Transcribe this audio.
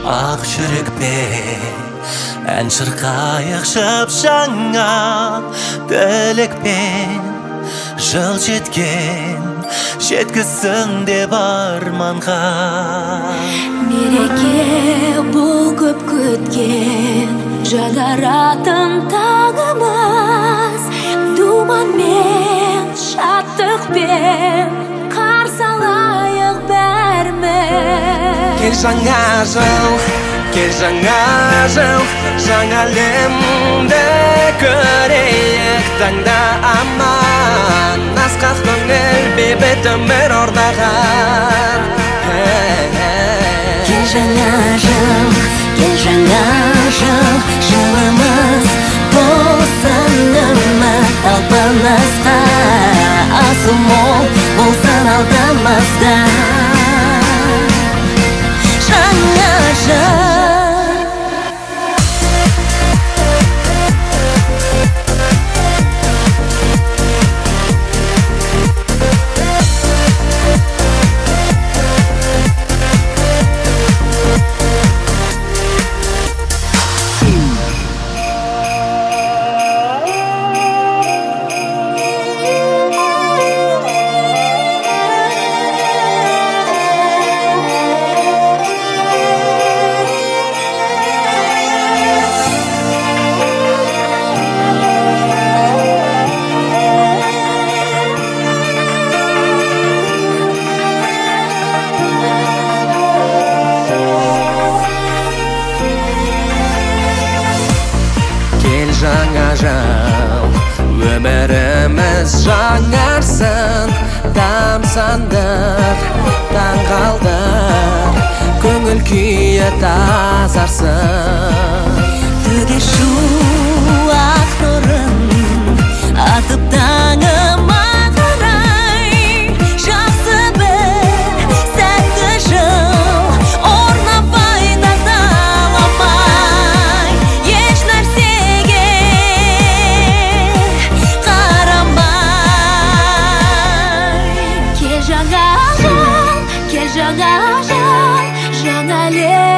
ақ жүрекпен ән шырқайық жаңа тілекпен жыл жеткен жеткізсін деп арманға. Мереке бұл көп күткен жаңаратын таңымыз, думанмен шаттықпен қарсы алайық бәріміз. Кел жаңа жыл, жаңа әлемді көрейік таңда аман, асқақ көңіл бейбіт өмір орнаған. Кел жаңа жыл, жылымыз болсын үміт талпынысқа, асыл мол болсын алдымызда. Жаңа жыл жаңа жыл, өміріміз жаңарсын, тамсандыр, таңғалдыр, көңіл күйі тазарсын. Төге шу ақ нұрын атып таңыма қарай, жақсы бір сәтті жыл орнамай назаламай, еш нәрсеге жаңа жыл, жаңа әлем